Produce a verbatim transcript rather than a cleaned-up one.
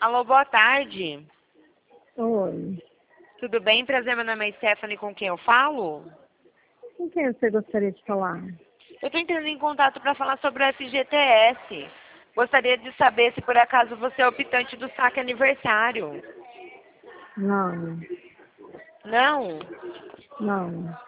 Alô, boa tarde. Oi. Tudo bem? Prazer, meu nome é Stephanie, com quem eu falo? Com quem você gostaria de falar? Eu estou entrando em contato para falar sobre o F G T S. Gostaria de saber se por acaso você é optante do saque aniversário. Não, Não? não.